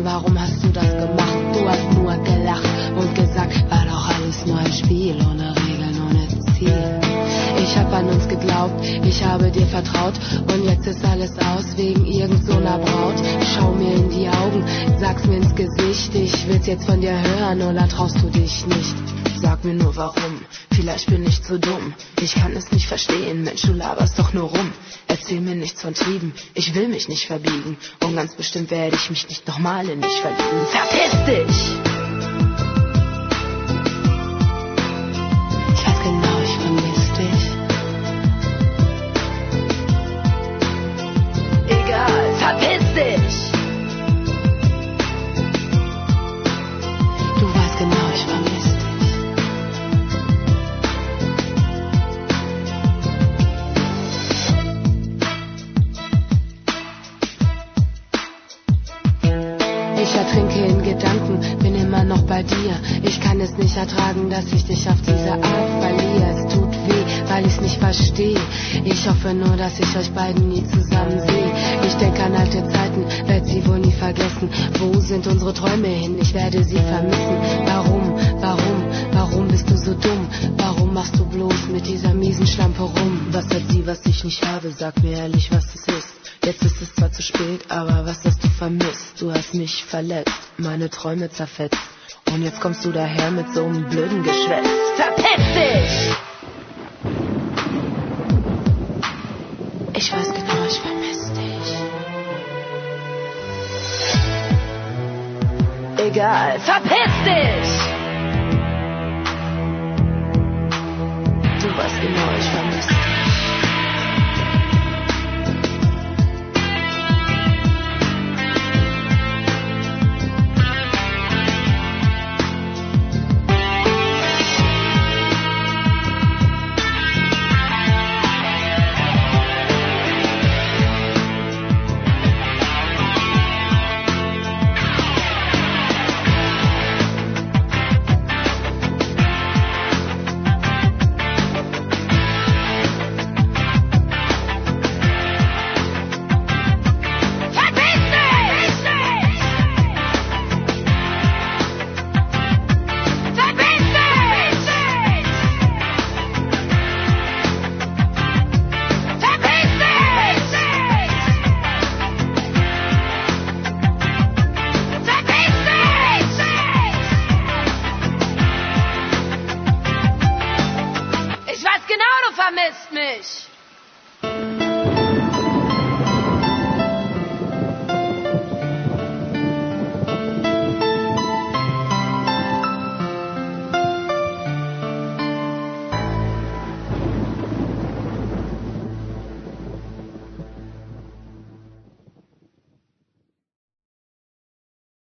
warum hast du das gemacht? Du hast nur gelacht und gesagt, war doch alles nur ein Spiel, ohne Regeln, ohne Ziel. Ich hab an uns geglaubt, ich habe dir vertraut und jetzt ist alles aus wegen irgend so einer Braut. Schau mir in die Augen, sag's mir ins Gesicht, ich will's jetzt von dir hören oder traust du dich nicht? Sag mir nur warum, vielleicht bin ich zu dumm. Ich kann es nicht verstehen, Mensch, du laberst doch nur rum. Erzähl mir nichts von Trieben, ich will mich nicht verbiegen. Und ganz bestimmt werde ich mich nicht nochmal in dich verlieben. Verpiss dich! Ich weiß genau, ich vermiss dich. Egal, verpiss dich! Du weißt genau, ich vermiss dich. Ich ertrinke in Gedanken, bin immer noch bei dir. Ich kann es nicht ertragen, dass ich dich auf diese Art verliere. Es tut weh, weil ich's nicht verstehe. Ich hoffe nur, dass ich euch beiden nie zusammen sehe. Ich denke an alte Zeiten, werd sie wohl nie vergessen. Wo sind unsere Träume hin? Ich werde sie vermissen. Warum bist du so dumm? Warum machst du bloß mit dieser miesen Schlampe rum? Was hat sie, was ich nicht habe? Sag mir ehrlich, was es ist. Jetzt ist es zwar zu spät, aber was hast du vermisst? Du hast mich verletzt, meine Träume zerfetzt. Und jetzt kommst du daher mit so einem blöden Geschwätz. Verpiss dich! Ich weiß genau, ich vermiss dich. Egal, verpiss dich!